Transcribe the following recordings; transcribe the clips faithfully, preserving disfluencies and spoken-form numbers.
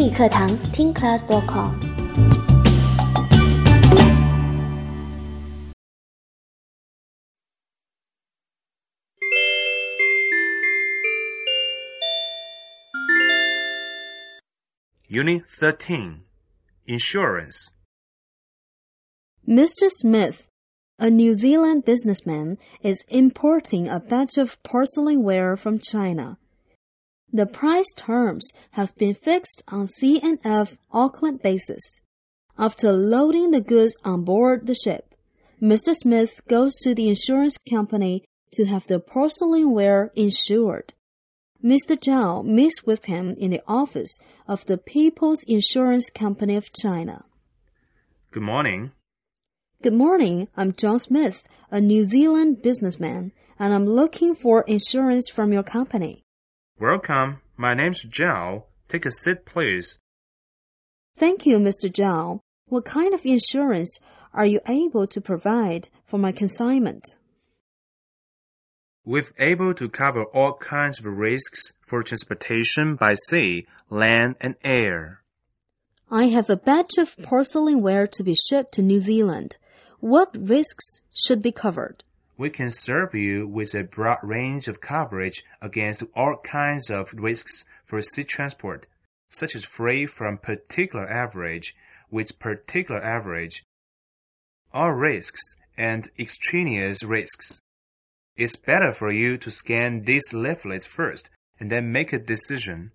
英语课堂听 class dot com。 Unit thirteen, Insurance. Mister Smith, a New Zealand businessman, is importing a batch of porcelain-ware from China. The price terms have been fixed on C and F Auckland basis. After loading the goods on board the ship, Mister Smith goes to the insurance company to have the porcelain-ware insured. Mister Zhao meets with him in the office of the People's Insurance Company of China. Good morning. Good morning. I'm John Smith, a New Zealand businessman, and I'm looking for insurance from your company. Welcome. My name's Zhao. Take a seat, please. Thank you, Mister Zhao. What kind of insurance are you able to provide for my consignment? We're able to cover all kinds of risks for transportation by sea, land, and air. I have a batch of porcelain-ware to be shipped to New Zealand. What risks should be covered? We can serve you with a broad range of coverage against all kinds of risks for sea transport, such as free from particular average, with particular average, all risks, and extraneous risks. It's better for you to scan these leaflets first and then make a decision.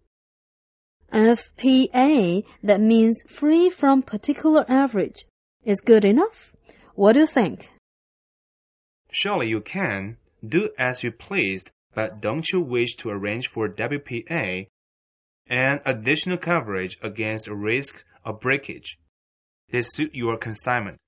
F P A, that means free from particular average, is good enough? What do you think? Surely you can. Do as you pleased, but don't you wish to arrange for W P A and additional coverage against a risk of breakage? They suit your consignment.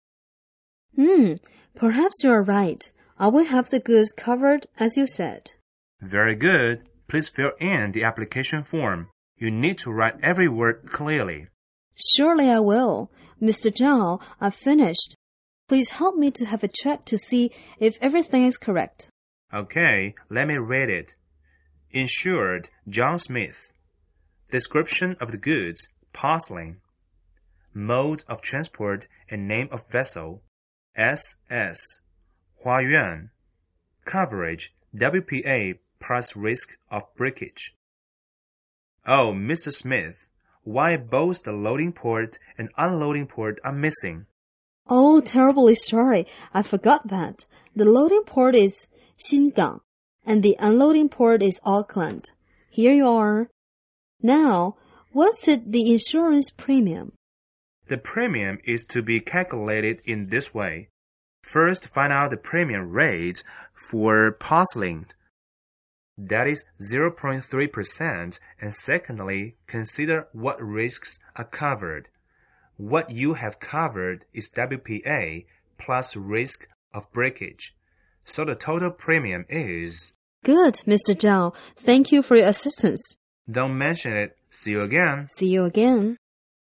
Hmm, perhaps you are right. I will have the goods covered as you said. Very good. Please fill in the application form. You need to write every word clearly. Surely I will. Mister Zhao, I've finished. Please help me to have a check to see if everything is correct. Okay, let me read it. Insured, John Smith. Description of the goods, porcelain. Mode of transport and name of vessel, S S. Huayuan. Coverage, W P A plus risk of breakage. Oh, Mister Smith, why both the loading port and unloading port are missing? Oh, terribly sorry. I forgot that. The loading port is Xingang, and the unloading port is Auckland. Here you are. Now, what's it, the insurance premium? The premium is to be calculated in this way. First, find out the premium rate for porcelain. That is zero point three percent, and secondly, consider what risks are covered. What you have covered is W P A plus risk of breakage. So the total premium is... Good, Mister Zhao. Thank you for your assistance. Don't mention it. See you again. See you again.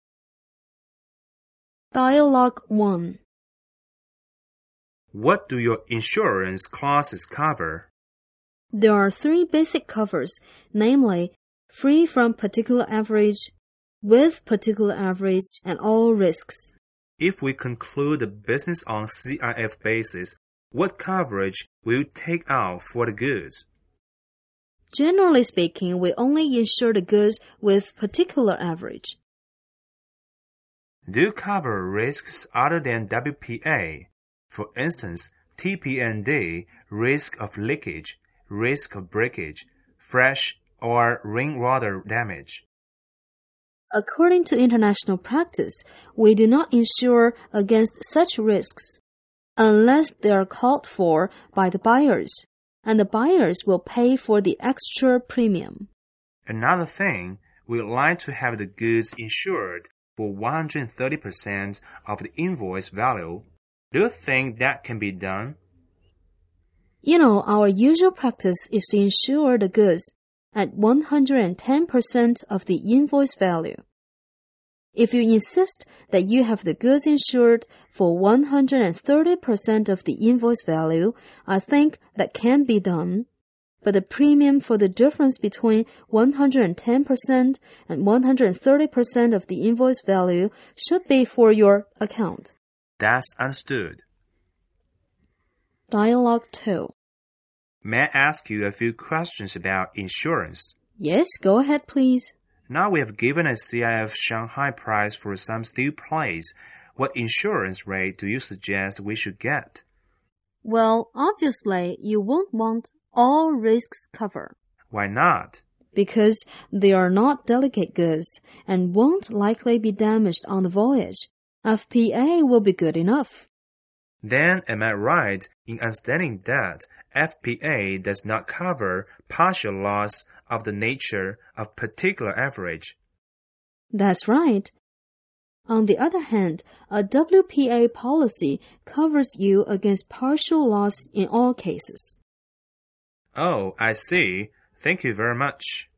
Dialogue one. What do your insurance clauses cover? There are three basic covers, namely, free from particular average, with particular average, and all risks. If we conclude the business on C I F basis, what coverage will you take out for the goods? Generally speaking, we only insure the goods with particular average. Do you cover risks other than W P A? For instance, T P N D, risk of leakage, risk of breakage, fresh or rainwater damage. According to international practice, we do not insure against such risks unless they are called for by the buyers, and the buyers will pay for the extra premium. Another thing, we'd like to have the goods insured for one hundred thirty percent of the invoice value. Do you think that can be done? You know, our usual practice is to insure the goods at one hundred ten percent of the invoice value. If you insist that you have the goods insured for one hundred thirty percent of the invoice value, I think that can be done. but the premium for the difference between one hundred ten percent and one hundred thirty percent of the invoice value should be for your account. That's understood. Dialogue two. May I ask you a few questions about insurance? Yes, go ahead, please. Now we have given a C I F Shanghai price for some steel plates. What insurance rate do you suggest we should get? Well, obviously, you won't want all risks covered. Why not? Because they are not delicate goods and won't likely be damaged on the voyage. F P A will be good enough. Then am I right in understanding that F P A does not cover partial loss of the nature of particular average? That's right. On the other hand, a W P A policy covers you against partial loss in all cases. Oh, I see. Thank you very much.